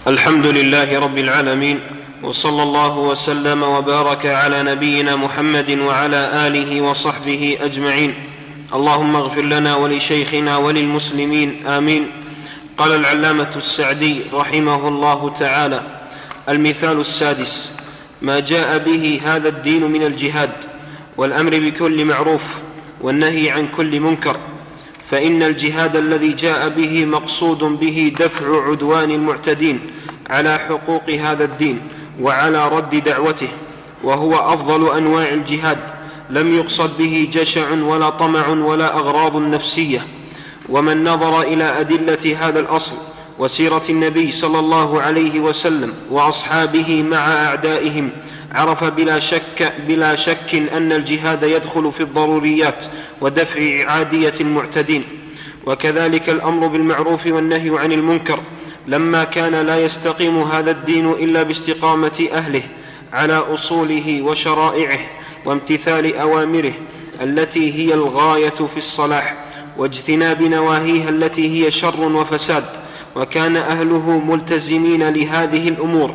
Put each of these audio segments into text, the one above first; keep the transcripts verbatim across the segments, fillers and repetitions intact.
الحمد لله رب العالمين، وصلى الله وسلم وبارك على نبينا محمد وعلى آله وصحبه أجمعين. اللهم اغفر لنا ولشيخنا وللمسلمين آمين. قال العلامة السعدي رحمه الله تعالى: المثال السادس: ما جاء به هذا الدين من الجهاد والأمر بكل معروف والنهي عن كل منكر، فإن الجهاد الذي جاء به مقصود به دفع عدوان المعتدين على حقوق هذا الدين وعلى رد دعوته، وهو أفضل أنواع الجهاد، لم يقصد به جشع ولا طمع ولا أغراض نفسية. ومن نظر إلى أدلة هذا الأصل وسيرة النبي صلى الله عليه وسلم وأصحابه مع أعدائهم عرف بلا شك, بلا شك أن الجهاد يدخل في الضروريات ودفع عادية المعتدين. وكذلك الأمر بالمعروف والنهي عن المنكر، لما كان لا يستقيم هذا الدين إلا باستقامة أهله على أصوله وشرائعه وامتثال أوامره التي هي الغاية في الصلاح، واجتناب نواهيها التي هي شر وفساد، وكان أهله ملتزمين لهذه الأمور.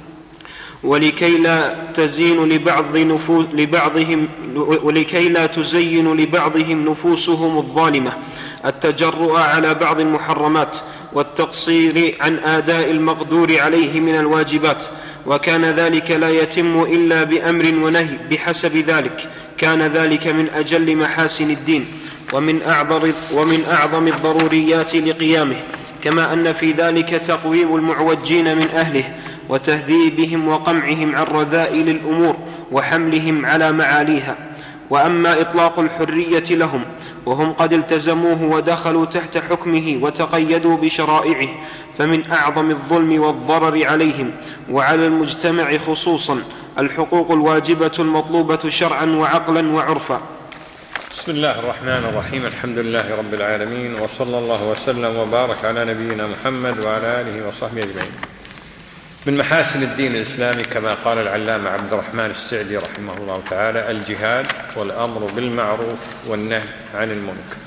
ولكي لا تزين لبعض نفوس لبعضهم ولكي لا تزين لبعضهم نفوسهم الظالمة التجرؤ على بعض المحرمات والتقصير عن آداء المقدور عليه من الواجبات، وكان ذلك لا يتم إلا بأمر ونهي بحسب ذلك، كان ذلك من أجل محاسن الدين ومن أعظم, ومن أعظم الضروريات لقيامه، كما أن في ذلك تقويم المعوجين من أهله وتهذيبهم وقمعهم عن رذائل الأمور وحملهم على معاليها. وأما إطلاق الحرية لهم وهم قد التزموه ودخلوا تحت حكمه وتقيدوا بشرائعه، فمن أعظم الظلم والضرر عليهم وعلى المجتمع خصوصا الحقوق الواجبة المطلوبة شرعا وعقلا وعرفا. بسم الله الرحمن الرحيم. الحمد لله رب العالمين، وصلى الله وسلم وبارك على نبينا محمد وعلى آله وصحبه أجمعين. من محاسن الدين الإسلامي كما قال العلامة عبد الرحمن السعدي رحمه الله تعالى: الجهاد والأمر بالمعروف والنهي عن المنكر.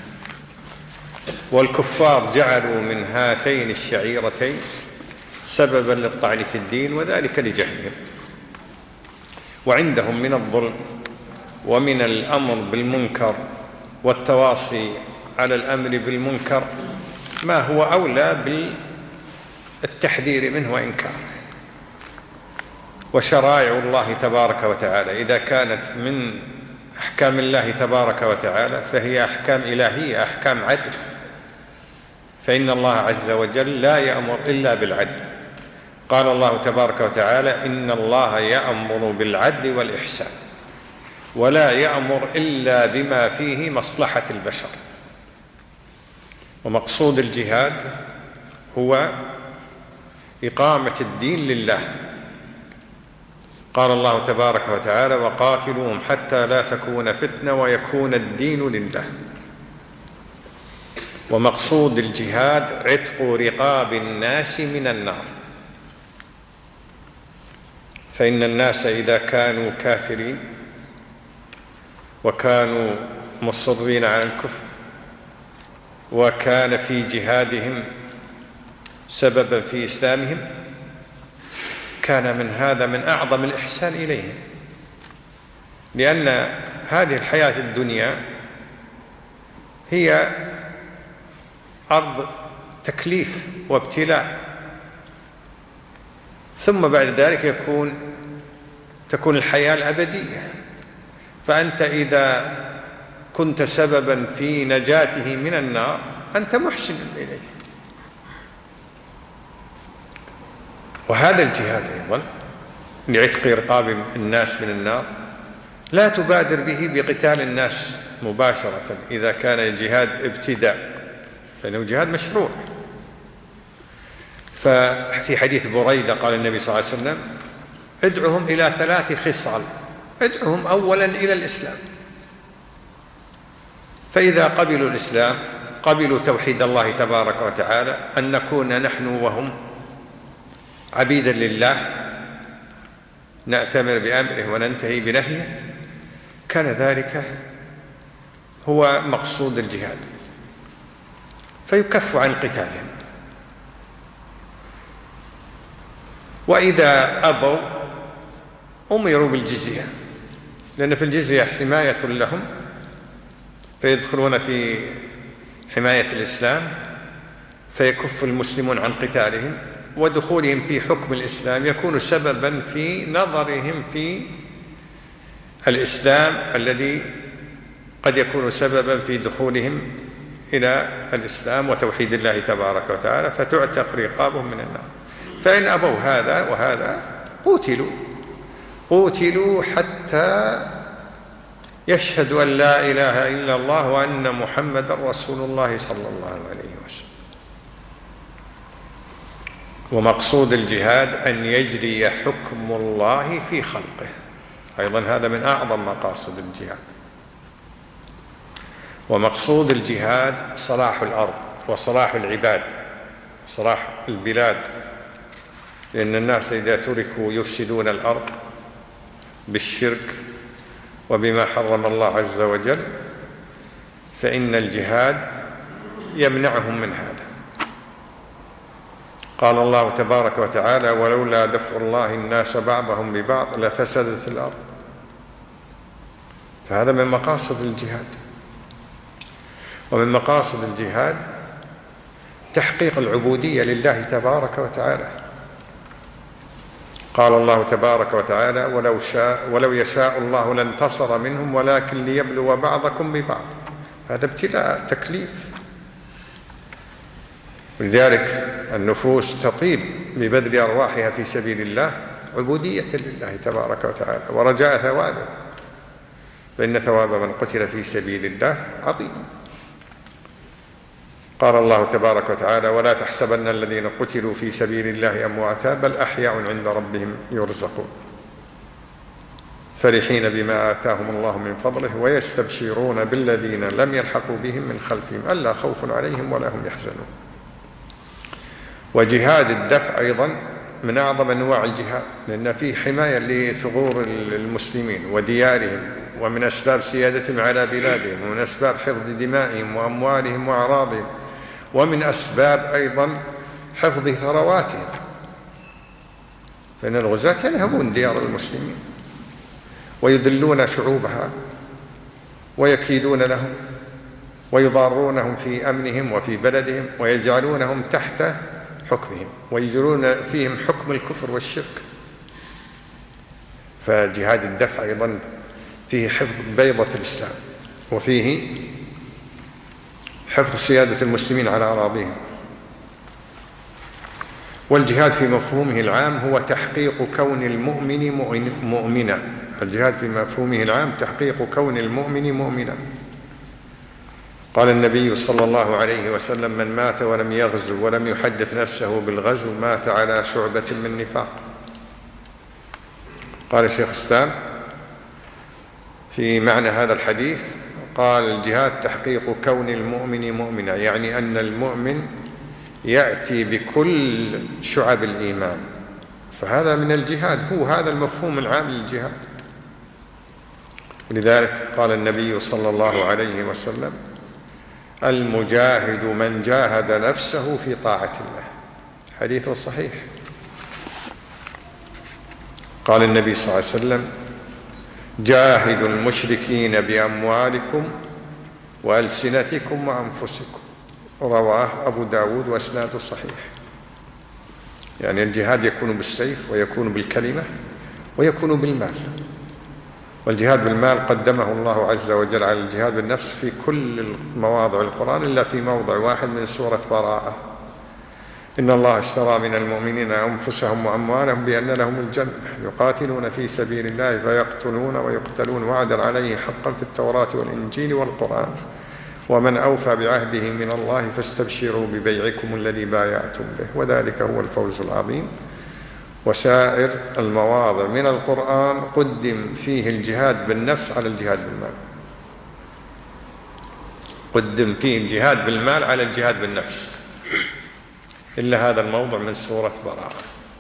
والكفار جعلوا من هاتين الشعيرتين سببا للطعن في الدين، وذلك لجهلهم، وعندهم من الظلم ومن الأمر بالمنكر والتواصي على الأمر بالمنكر ما هو أولى بالتحذير منه وإنكاره. وشرائع الله تبارك وتعالى إذا كانت من أحكام الله تبارك وتعالى فهي أحكام إلهية، أحكام عدل، فإن الله عز وجل لا يأمر إلا بالعدل. قال الله تبارك وتعالى: إن الله يأمر بالعدل والإحسان ولا يأمر إلا بما فيه مصلحة البشر. ومقصود الجهاد هو إقامة الدين لله. قال الله تبارك وتعالى: وقاتلوهم حتى لا تكون فتنة ويكون الدين لله. ومقصود الجهاد عتق رقاب الناس من النار، فإن الناس إذا كانوا كافرين وكانوا مصرين على الكفر وكان في جهادهم سببا في إسلامهم، كان من هذا من أعظم الإحسان إليهم، لأن هذه الحياة الدنيا هي أرض تكليف وابتلاء، ثم بعد ذلك يكون تكون الحياة الأبدية. فأنت إذا كنت سببا في نجاته من النار أنت محسن إليه. وهذا الجهاد أيضا لعتق رقاب الناس من النار لا تبادر به بقتال الناس مباشرة إذا كان الجهاد ابتداء، فإنه جهاد مشروع. ففي حديث بريدة قال النبي صلى الله عليه وسلم: ادعهم إلى ثلاث خصال، ادعهم أولا إلى الإسلام، فإذا قبلوا الإسلام قبلوا توحيد الله تبارك وتعالى، أن نكون نحن وهم عبيدا لله نأتمر بأمره وننتهي بنهيه، كان ذلك هو مقصود الجهاد، فيكف عن قتالهم. وإذا أبوا أمروا بالجزية، لأن في الجزية حماية لهم، فيدخلون في حماية الإسلام فيكف المسلمون عن قتالهم، ودخولهم في حكم الإسلام يكون سببا في نظرهم في الإسلام الذي قد يكون سببا في دخولهم إلى الإسلام وتوحيد الله تبارك وتعالى، فتعتق رقابهم من النار. فإن أبوا هذا وهذا قتلوا قتلوا حتى يشهدوا أن لا إله إلا الله وأن محمدا رسول الله صلى الله عليه وسلم. ومقصود الجهاد أن يجري حكم الله في خلقه، أيضا هذا من أعظم مقاصد الجهاد. ومقصود الجهاد صلاح الأرض وصلاح العباد، صلاح البلاد، لأن الناس إذا تركوا يفسدون الأرض بالشرك وبما حرم الله عز وجل، فإن الجهاد يمنعهم من هذا. قال الله تبارك وتعالى: ولولا دفع الله الناس بعضهم ببعض لفسدت الأرض. فهذا من مقاصد الجهاد. ومن مقاصد الجهاد تحقيق العبودية لله تبارك وتعالى. قال الله تبارك وتعالى: ولو شاء ولو يشاء الله لانتصر منهم ولكن ليبلو بعضكم ببعض. هذا ابتلاء، تكليف. ولذلك النفوس تطيب ببذل أرواحها في سبيل الله عبودية لله تبارك وتعالى ورجاء ثوابه، فإن ثواب من قتل في سبيل الله عظيم. قال الله تبارك وتعالى: ولا تحسبن الذين قتلوا في سبيل الله أمواتا بل أحياء عند ربهم يرزقون فرحين بما آتاهم الله من فضله ويستبشرون بالذين لم يلحقوا بهم من خلفهم ألا خوف عليهم ولا هم يحزنون. وجهاد الدفع أيضا من أعظم أنواع الجهاد، لأن فيه حماية لثغور المسلمين وديارهم، ومن أسباب سيادتهم على بلادهم، ومن أسباب حفظ دمائهم وأموالهم وأعراضهم، ومن أسباب أيضا حفظ ثرواتهم، فإن الغزاة ينهبون ديار المسلمين ويذلون شعوبها ويكيدون لهم ويضارونهم في أمنهم وفي بلدهم ويجعلونهم تحت حكمهم ويجرون فيهم حكم الكفر والشرك. فجهاد الدفع أيضا فيه حفظ بيضة الإسلام، وفيه حفظ سيادة المسلمين على أراضيهم. والجهاد في مفهومه العام هو تحقيق كون المؤمن مؤمنا. الجهاد في مفهومه العام تحقيق كون المؤمن مؤمنا. قال النبي صلى الله عليه وسلم: من مات ولم يغزو ولم يحدث نفسه بالغزو مات على شعبة من نفاق. قال شيخ الإسلام في معنى هذا الحديث، قال: الجهاد تحقيق كون المؤمن مؤمنا، يعني أن المؤمن يأتي بكل شعب الإيمان، فهذا من الجهاد، هو هذا المفهوم العام للجهاد. لذلك قال النبي صلى الله عليه وسلم: المجاهد من جاهد نفسه في طاعة الله. حديث صحيح. قال النبي صلى الله عليه وسلم: جاهدوا المشركين بأموالكم وألسنتكم وأنفسكم. رواه أبو داود وإسناده صحيح. يعني الجهاد يكون بالسيف ويكون بالكلمة ويكون بالمال. والجهاد بالمال قدمه الله عز وجل على الجهاد بالنفس في كل مواضع القرآن إلا في موضع واحد من سورة براءة: إن الله اشترى من المؤمنين أنفسهم وأموالهم بأن لهم الجنة يقاتلون في سبيل الله فيقتلون ويقتلون وعدا عليه حقا في التوراة والإنجيل والقرآن ومن أوفى بعهده من الله فاستبشروا ببيعكم الذي بايعتم به وذلك هو الفوز العظيم. وسائر المواضع من القرآن قدم فيه الجهاد بالنفس على الجهاد بالمال، قدم فيه الجهاد بالمال على الجهاد بالنفس، إلا هذا الموضع من سورة براءة.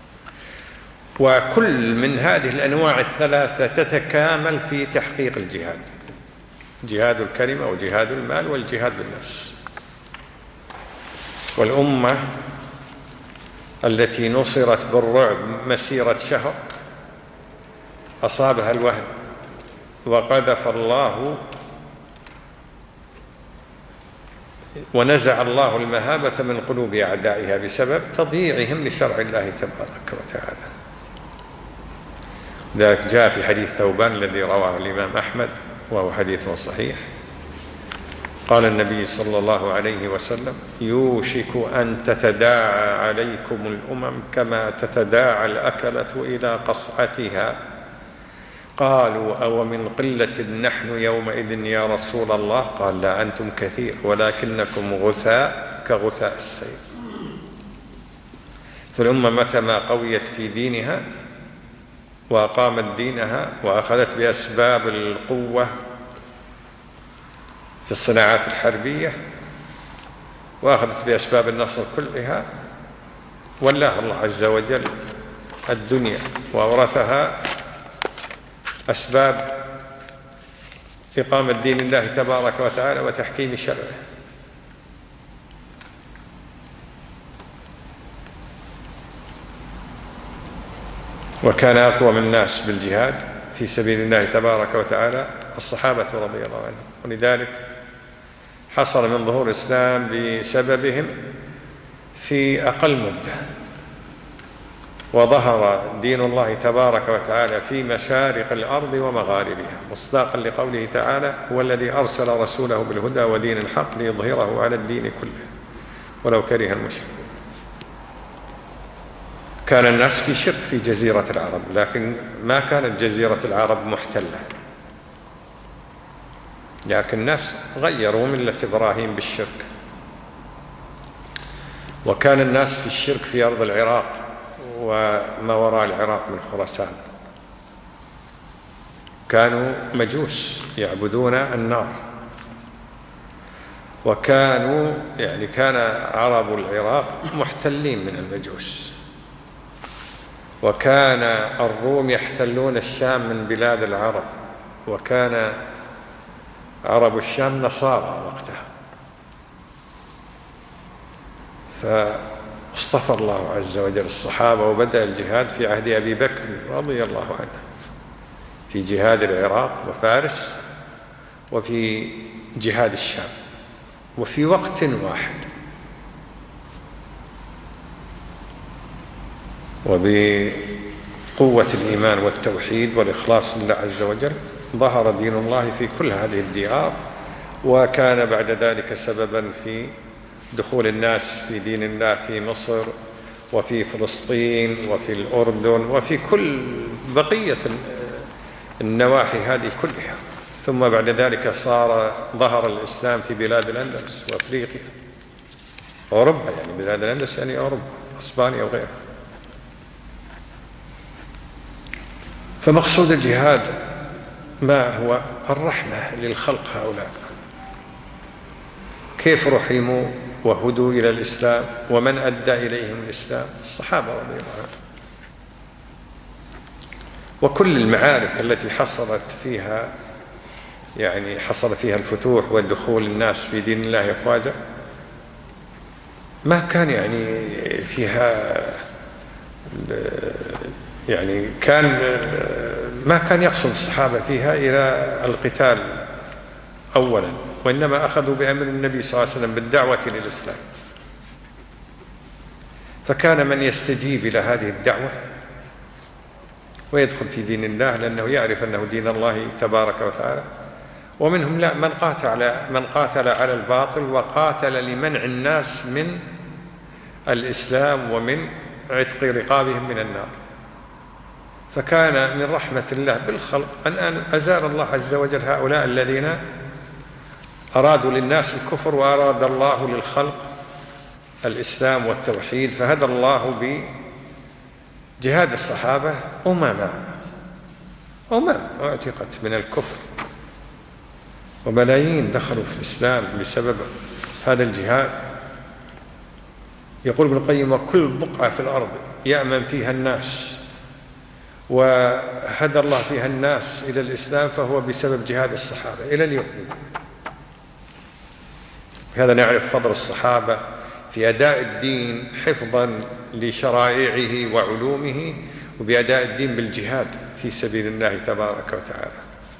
وكل من هذه الأنواع الثلاثة تتكامل في تحقيق الجهاد: جهاد الكلمة وجهاد المال والجهاد بالنفس. والأمة التي نصرت بالرعب مسيرة شهر أصابها الوهن، وقذف الله ونزع الله المهابة من قلوب أعدائها بسبب تضييعهم لشرع الله تبارك وتعالى. ذلك جاء في حديث ثوبان الذي رواه الإمام أحمد وهو حديث صحيح. قال النبي صلى الله عليه وسلم: يوشك أن تتداعى عليكم الأمم كما تتداعى الأكلة إلى قصعتها. قالوا: أو من قلة نحن يومئذ يا رسول الله؟ قال: لا، أنتم كثير ولكنكم غثاء كغثاء السيل. فالأمة متى ما قويت في دينها وأقامت دينها وأخذت بأسباب القوة في الصناعات الحربية وأخذت بأسباب النصر كلها، ولاها الله عز وجل الدنيا وأورثها أسباب إقامة دين الله تبارك وتعالى وتحكيم شرعه. وكان أقوم الناس بالجهاد في سبيل الله تبارك وتعالى الصحابة رضي الله عنهم، ولذلك حصل من ظهور الإسلام بسببهم في أقل مدة، وظهر دين الله تبارك وتعالى في مشارق الأرض ومغاربها، مصداقا لقوله تعالى: هو الذي أرسل رسوله بالهدى ودين الحق ليظهره على الدين كله ولو كره المشركون. كان الناس في شرك في جزيرة العرب، لكن ما كانت جزيرة العرب محتلة، لكن الناس غيروا ملة إبراهيم بالشرك. وكان الناس في الشرك في أرض العراق وما وراء العراق من خراسان، كانوا مجوس يعبدون النار، وكانوا يعني كان عرب العراق محتلين من المجوس، وكان الروم يحتلون الشام من بلاد العرب، وكان عرب الشام نصارى وقتها. فاصطفى الله عز وجل الصحابة وبدأ الجهاد في عهد أبي بكر رضي الله عنه في جهاد العراق وفارس وفي جهاد الشام، وفي وقت واحد، وبقوة الإيمان والتوحيد والإخلاص لله عز وجل ظهر دين الله في كل هذه الديار، وكان بعد ذلك سببا في دخول الناس في دين الله في مصر وفي فلسطين وفي الأردن وفي كل بقية النواحي هذه كلها. ثم بعد ذلك صار ظهر الإسلام في بلاد الأندلس وأفريقيا، أوروبا، يعني بلاد الأندلس يعني أوروبا، إسبانيا وغيرها. فمقصود الجهاد ما هو؟ الرحمة للخلق هؤلاء. كيف رحموا وهدوا إلى الإسلام؟ ومن أدى إليهم الإسلام؟ الصحابة رضي الله عنهم. وكل المعارك التي حصلت فيها يعني حصل فيها الفتوح والدخول الناس في دين الله أفواجا، ما كان يعني فيها يعني كان ما كان يقصد الصحابة فيها إلى القتال أولا، وإنما أخذوا بأمر النبي صلى الله عليه وسلم بالدعوة للإسلام. فكان من يستجيب إلى هذه الدعوة ويدخل في دين الله لأنه يعرف أنه دين الله تبارك وتعالى، ومنهم لا من قاتل من قاتل على الباطل وقاتل لمنع الناس من الإسلام ومن عتق رقابهم من النار. فكان من رحمة الله بالخلق أن أزال الله عز وجل هؤلاء الذين أرادوا للناس الكفر، وأراد الله للخلق الإسلام والتوحيد. فهدى الله بجهاد الصحابة أمما أمم اعتقت من الكفر، وملايين دخلوا في الإسلام بسبب هذا الجهاد. يقول ابن القيم: وكل بقعة في الأرض يأمن فيها الناس وهدى الله فيها الناس إلى الإسلام فهو بسبب جهاد الصحابة إلى اليوم. بهذا نعرف فضل الصحابة في في أداء الدين حفظا لشرائعه وعلومه، وبأداء الدين بالجهاد في سبيل الله تبارك وتعالى.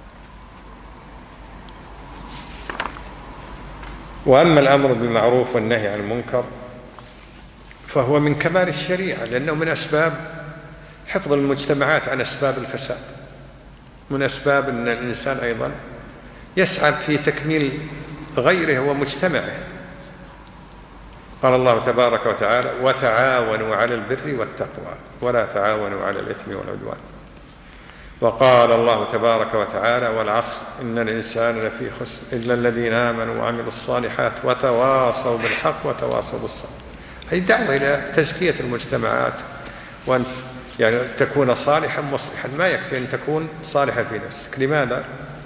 وأما الأمر بالمعروف والنهي عن المنكر فهو من كمال الشريعة، لأنه من أسباب حفظ المجتمعات عن أسباب الفساد، من أسباب أن الإنسان أيضا يسعى في تكميل غيره ومجتمعه. قال الله تبارك وتعالى: وتعاونوا على البر والتقوى ولا تعاونوا على الإثم والعدوان. وقال الله تبارك وتعالى: والعصر إن الإنسان لفي خسر إلا الذين آمنوا وعملوا الصالحات وتواصوا بالحق وتواصوا بالصبر. هي دعوة إلى تزكية المجتمعات، وأن يعني تكون صالحا مصلحا، ما يكفي أن تكون صالحا في نفسك. لماذا؟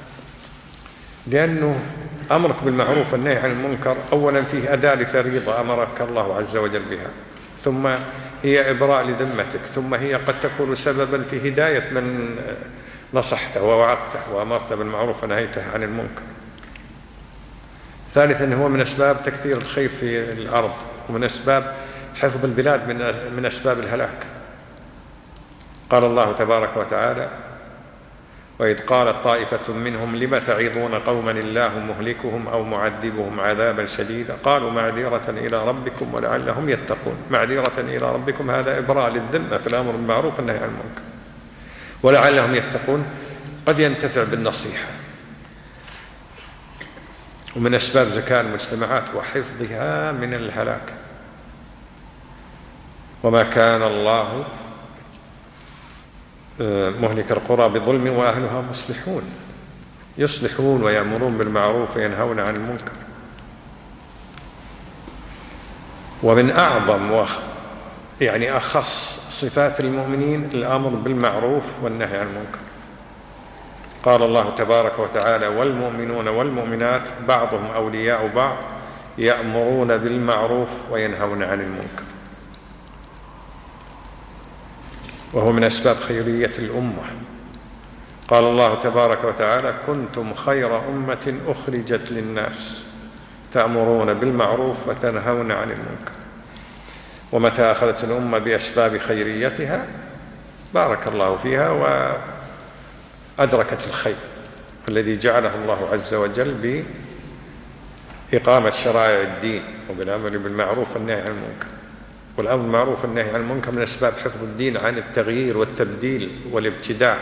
لأنه أمرك بالمعروف والنهي عن المنكر أولا فيه أداء لفريضة أمرك الله عز وجل بها، ثم هي إبراء لذمتك، ثم هي قد تكون سببا في هداية من نصحته ووعظته وأمرته بالمعروف ونهيته عن المنكر. ثالثا هو من أسباب تكثير الخير في الأرض، ومن أسباب حفظ البلاد من من أسباب الهلاك. قال الله تبارك وتعالى: وإذ قالت طائفة منهم لم تعظون قوما الله مهلكهم أو معذبهم عذابا شديدا قالوا معذرة إلى ربكم ولعلهم يتقون. معذرة إلى ربكم هذا إبراء للذمة في الأمر بالمعروف والنهي عن المنكر، ولعلهم يتقون قد ينتفع بالنصيحة. ومن أسباب زكاة المجتمعات وحفظها من الهلاك. وما كان الله مهلك القرى بظلم وأهلها مصلحون، يصلحون ويأمرون بالمعروف وينهون عن المنكر. ومن أعظم و يعني أخص صفات المؤمنين الأمر بالمعروف والنهي عن المنكر. قال الله تبارك وتعالى: والمؤمنون والمؤمنات بعضهم أولياء بعض يأمرون بالمعروف وينهون عن المنكر. وهو من أسباب خيرية الأمة. قال الله تبارك وتعالى: كنتم خير أمة أخرجت للناس تأمرون بالمعروف وتنهون عن المنكر. ومتى أخذت الأمة بأسباب خيريتها بارك الله فيها وأدركت الخير الذي جعله الله عز وجل بإقامة شرائع الدين وبالأمر بالمعروف والنهي عن المنكر. والأمر بالمعروف والنهي عن المنكر من أسباب حفظ الدين عن التغيير والتبديل والابتداع.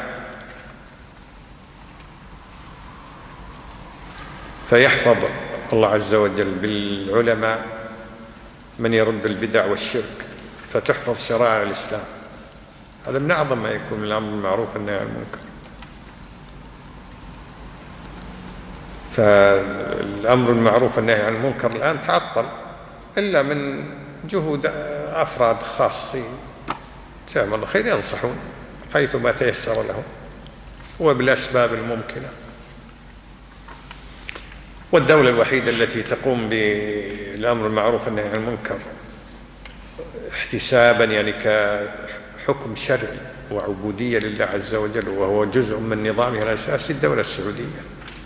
فيحفظ الله عز وجل بالعلماء من يرد البدع والشرك، فتحفظ شرائع الإسلام. هذا من أعظم ما يكون من الأمر بالمعروف والنهي عن المنكر. فالأمر بالمعروف والنهي عن المنكر الآن تعطل إلا من جهود أفراد خاصين جزاهم الله خير ينصحون حيث ما تيسر لهم وبالأسباب الممكنة. والدولة الوحيدة التي تقوم بالأمر بالمعروف والنهي عن المنكر احتسابا يعني كحكم شرعي وعبودية لله عز وجل وهو جزء من نظامها الأساسي الدولة السعودية.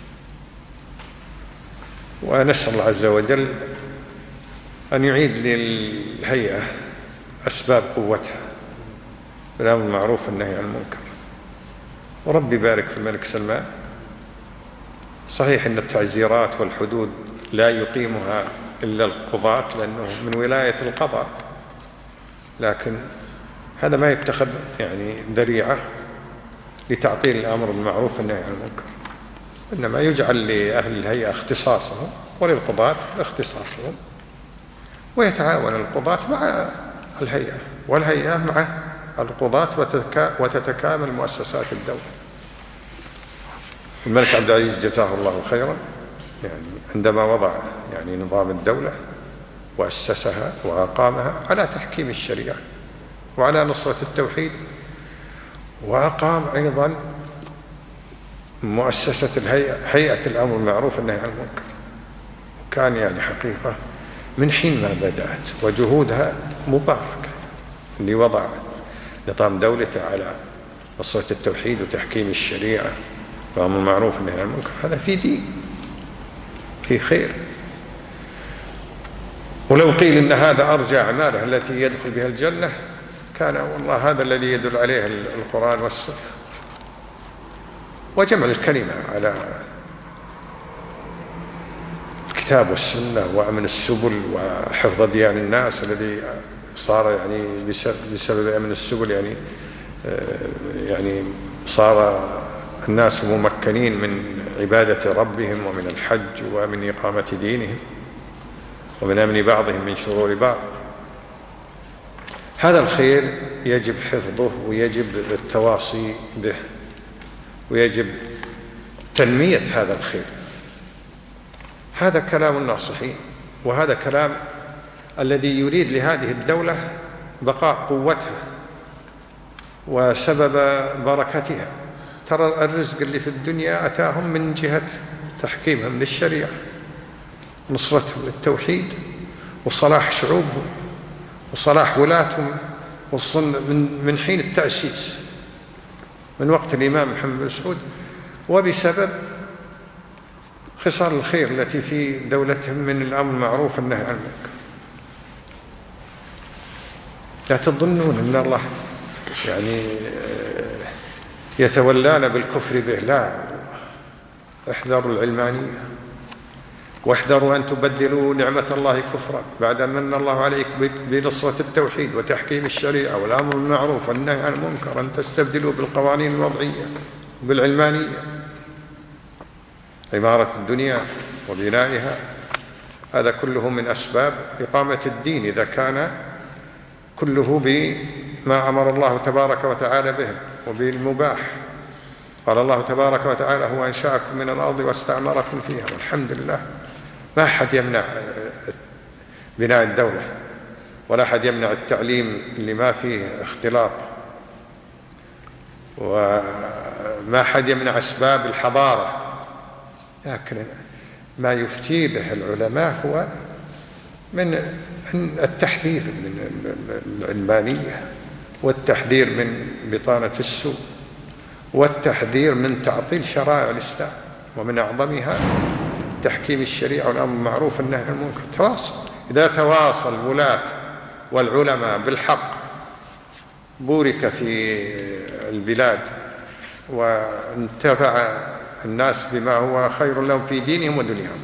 ونسأل الله عز وجل أن يعيد للهيئة أسباب قوتها بالأمر بالمعروف والنهي عن المنكر. ورب يبارك في الملك سلمان. صحيح أن التعزيرات والحدود لا يقيمها إلا القضاة لأنه من ولاية القضاء، لكن هذا ما يتخذ يعني ذريعة لتعطيل الأمر بالمعروف والنهي عن المنكر، إنما يجعل لأهل الهيئة اختصاصهم وللقضاة اختصاصهم، ويتعاون القضاة مع الهيئة والهيئة مع القضاة وتتكامل مؤسسات الدولة. الملك عبد العزيز جزاه الله خيرا يعني عندما وضع يعني نظام الدولة وأسسها وأقامها على تحكيم الشريعة وعلى نصرة التوحيد، وأقام أيضا مؤسسة الهيئة هيئة الأمر بالمعروف والنهي عن المنكر. وكان يعني حقيقة من حين ما بدأت وجهودها مباركة اللي وضع نظام دولته على نصرة التوحيد وتحكيم الشريعة وأمر بالمعروف والنهي عن المنكر، هذا في دين في خير. ولو قيل إن هذا أرجى أعماله التي يدخل بها الجنة كان والله هذا الذي يدل عليه القرآن والسنة، وجمع الكلمة على الكتاب والسنة وأمن السبل وحفظ ديان الناس الذي صار يعني بسبب أمن السبل يعني يعني صار الناس ممكنين من عبادة ربهم ومن الحج ومن إقامة دينهم ومن أمن بعضهم من شرور بعض. هذا الخير يجب حفظه ويجب التواصي به ويجب تنمية هذا الخير. هذا كلام الناصحين، وهذا كلام الذي يريد لهذه الدولة بقاء قوتها وسبب بركتها. ترى الرزق اللي في الدنيا أتاهم من جهة تحكيمهم للشريعة، نصرتهم للتوحيد وصلاح شعوبهم وصلاح ولاتهم من من حين التأسيس من وقت الإمام محمد بن سعود، وبسبب خصال الخير التي في دولتهم من الأمر المعروف والنهي عن المنكر. لا تظنون أن الله يعني يتولانا بالكفر به، لا، احذروا العلمانية واحذروا أن تبدلوا نعمة الله كفرا بعد أن من الله عليك بنصرة التوحيد وتحكيم الشريعة والأمر بالمعروف والنهي عن المنكر أن تستبدلوا بالقوانين الوضعية بالعلمانية، عمارة الدنيا وبنائها. هذا كله من أسباب إقامة الدين إذا كان كله بما أمر الله تبارك وتعالى به وبالمباح. قال الله تبارك وتعالى: هو أنشأكم من الأرض واستعمركم فيها. والحمد لله ما أحد يمنع بناء الدولة ولا أحد يمنع التعليم اللي ما فيه اختلاط، وما أحد يمنع أسباب الحضارة، لكن ما يفتي به العلماء هو من التحذير من العلمانية والتحذير من بطانة السوء والتحذير من تعطيل شرائع الإسلام، ومن أعظمها تحكيم الشريعة والأمر بالمعروف والنهي عن المنكر. تواصل، إذا تواصل الولاة والعلماء بالحق بورك في البلاد وانتفع الناس بما هو خير لهم في دينهم ودنياهم.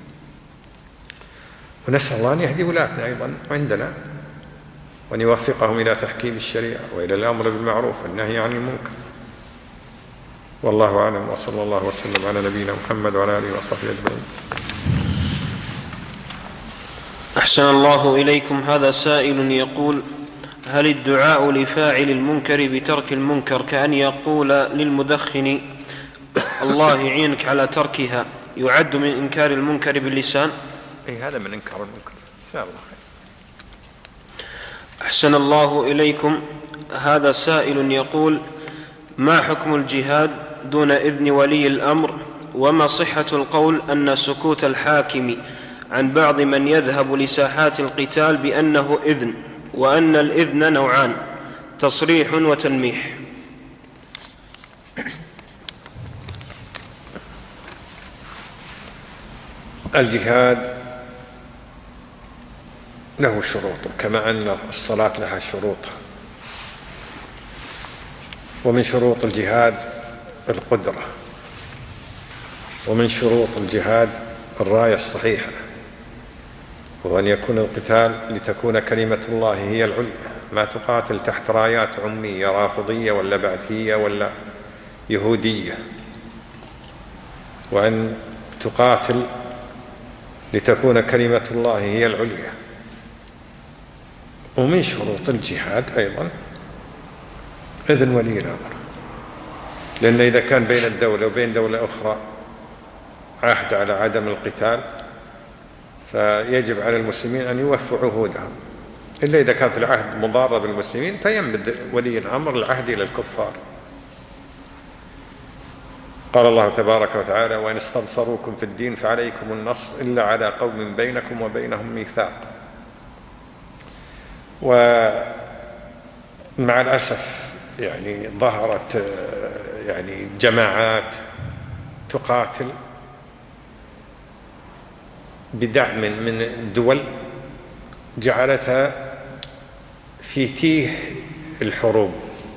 ونسأل الله أن يهدي ولاتنا أيضا عندنا وأن يوفقهم إلى تحكيم الشريعة وإلى الأمر بالمعروف والنهي عن المنكر. والله أعلم، وصلى الله وسلم على نبينا محمد وعلى آله وصحبه أجمعين. أحسن الله إليكم. هذا سائل يقول: هل الدعاء لفاعل المنكر بترك المنكر كأن يقول للمدخن الله يعينك على تركها يعد من إنكار المنكر باللسان؟ أي هذا من إنكار المنكر إن شاء الله. أحسن الله إليكم. هذا سائل يقول: ما حكم الجهاد دون إذن ولي الأمر؟ وما صحة القول أن سكوت الحاكم عن بعض من يذهب لساحات القتال بأنه إذن، وأن الإذن نوعان: تصريح وتلميح؟ الجهاد له شروط كما أن الصلاة لها شروطها، ومن شروط الجهاد القدرة، ومن شروط الجهاد الراية الصحيحة، وأن يكون القتال لتكون كلمة الله هي العليا، ما تقاتل تحت رايات عمية رافضية ولا بعثية ولا يهودية، وأن تقاتل لتكون كلمة الله هي العليا. ومن شروط الجهاد أيضا إذن ولي الأمر، لأن إذا كان بين الدولة وبين دولة أخرى عهد على عدم القتال فيجب على المسلمين أن يوفوا عهودهم، إلا إذا كانت العهد مضارة بالمسلمين فينبذ ولي الأمر العهد إلى الكفار. قال الله تبارك وتعالى: وإن استنصروكم في الدين فعليكم النصر إلا على قوم بينكم وبينهم ميثاق. ومع الأسف يعني ظهرت يعني جماعات تقاتل بدعم من الدول جعلتها في تيه الحروب،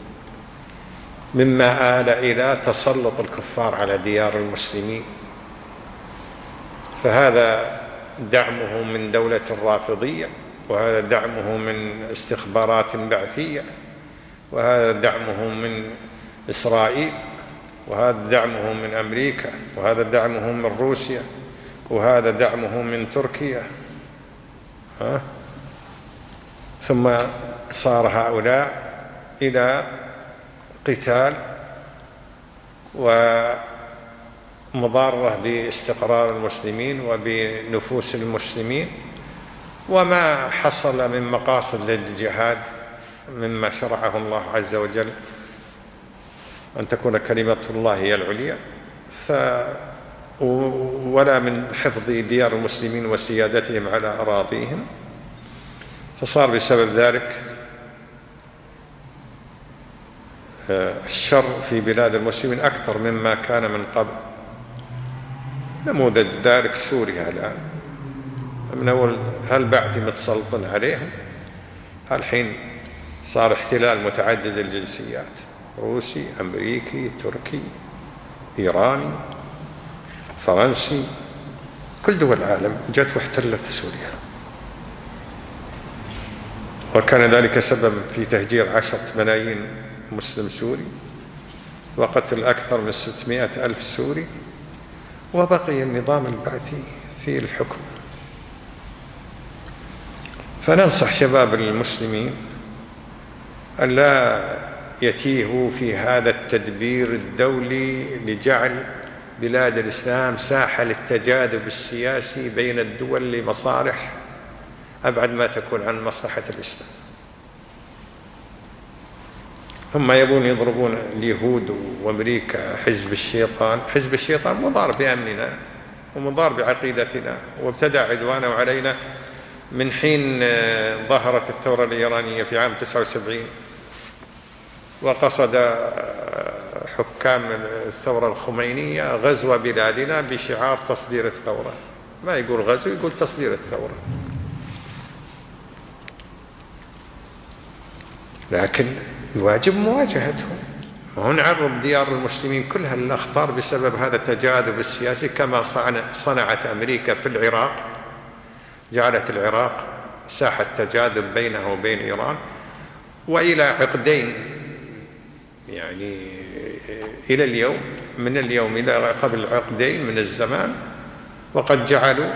مما آل إلى تسلط الكفار على ديار المسلمين. فهذا دعمه من دولة الرافضية، وهذا دعمه من استخبارات بعثية، وهذا دعمه من إسرائيل، وهذا دعمه من أمريكا، وهذا دعمه من روسيا، وهذا دعمه من تركيا. ها؟ ثم صار هؤلاء إلى قتال ومضارة باستقرار المسلمين وبنفوس المسلمين، وما حصل من مقاصد للجهاد مما شرعه الله عز وجل، أن تكون كلمة الله هي العليا، ف ولا من حفظ ديار المسلمين وسيادتهم على أراضيهم. فصار بسبب ذلك الشر في بلاد المسلمين أكثر مما كان من قبل. نموذج ذلك سوريا الآن، من أول هالبعث متسلط عليهم، الحين صار احتلال متعدد الجنسيات، روسي، أمريكي، تركي، إيراني، فرنسي، كل دول العالم جت واحتلت سوريا. وكان ذلك سبب في تهجير عشرة ملايين مسلم سوري، وقتل أكثر من ستمائة ألف سوري، وبقي النظام البعثي في الحكم. فننصح شباب المسلمين أن لا يتيهوا في هذا التدبير الدولي لجعل بلاد الإسلام ساحة للتجاذب السياسي بين الدول لمصالح أبعد ما تكون عن مصلحة الإسلام. هم يبون يضربون اليهود وأمريكا حزب الشيطان. حزب الشيطان مضار بأمننا ومضار بعقيدتنا، وابتدأ عدوانه علينا من حين ظهرت الثورة الإيرانية في عام تسعة وسبعين، وقصد حكام الثورة الخمينية غزو بلادنا بشعار تصدير الثورة. ما يقول غزو، يقول تصدير الثورة. لكن الواجب مواجهتهم، ونعرض ديار المسلمين كلها للأخطار بسبب هذا التجاذب السياسي، كما صنعت أمريكا في العراق، جعلت العراق ساحة تجاذب بينها وبين إيران، وإلى عقدين، يعني إلى اليوم، من اليوم إلى قبل عقدين من الزمان، وقد جعلوا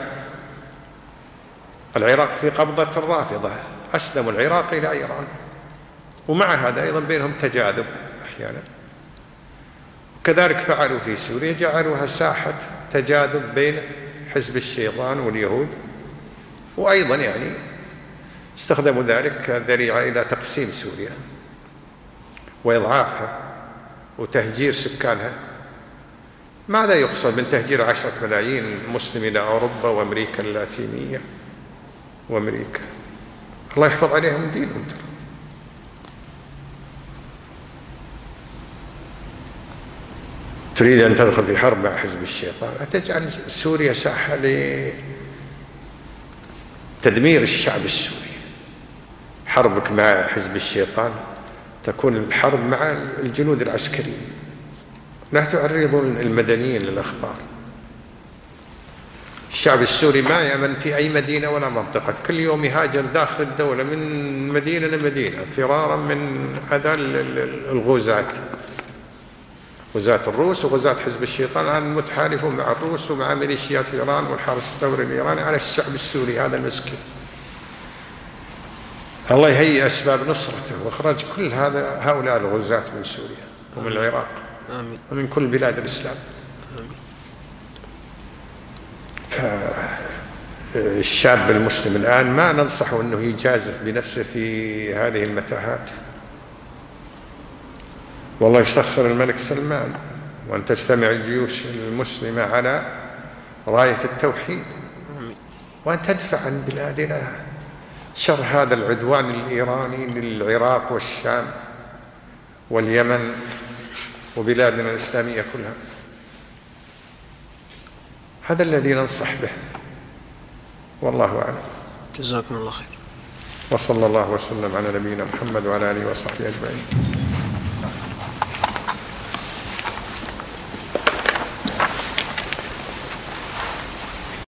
العراق في قبضة الرافضة، أسلموا العراق إلى إيران، ومع هذا أيضا بينهم تجاذب أحيانا. كذلك فعلوا في سوريا، جعلوها ساحة تجاذب بين حزب الشيطان واليهود، وأيضا يعني استخدموا ذلك كذريعة إلى تقسيم سوريا وإضعافها وتهجير سكانها. ماذا يقصد من تهجير عشرة ملايين مسلم إلى أوروبا وأمريكا اللاتينية وأمريكا؟ الله يحفظ عليهم دينهم. تريد أن تدخل في حرب مع حزب الشيطان، أتجعل سوريا ساحة لتدمير الشعب السوري. حربك مع حزب الشيطان تكون الحرب مع الجنود العسكريين، لا تعرضون المدنيين للأخطار. الشعب السوري ما يأمن في أي مدينة ولا منطقة، كل يوم يهاجر داخل الدولة من مدينة لمدينة فرارا من هذا الغزاة، غزاة الروس وغزاة حزب الشيطان. الآن متحالفون مع الروس ومع ميليشيات إيران والحرس الثوري الإيراني على الشعب السوري هذا المسكين. الله يهيئ أسباب نصرته وإخراج كل هذا هؤلاء الغزاة من سوريا ومن العراق آمين. ومن كل بلاد الإسلام آمين. فالشاب المسلم الآن ما ننصحه أنه يجازف بنفسه في هذه المتاهات. والله يسخر الملك سلمان وأن تجتمع الجيوش المسلمة على راية التوحيد، وأن تدفع عن بلادنا شر هذا العدوان الإيراني للعراق والشام واليمن وبلادنا الإسلامية كلها. هذا الذي ننصح به، والله أعلم. جزاكم الله خير. وصلى الله وسلم على نبينا محمد وعلى آله وصحبه أجمعين.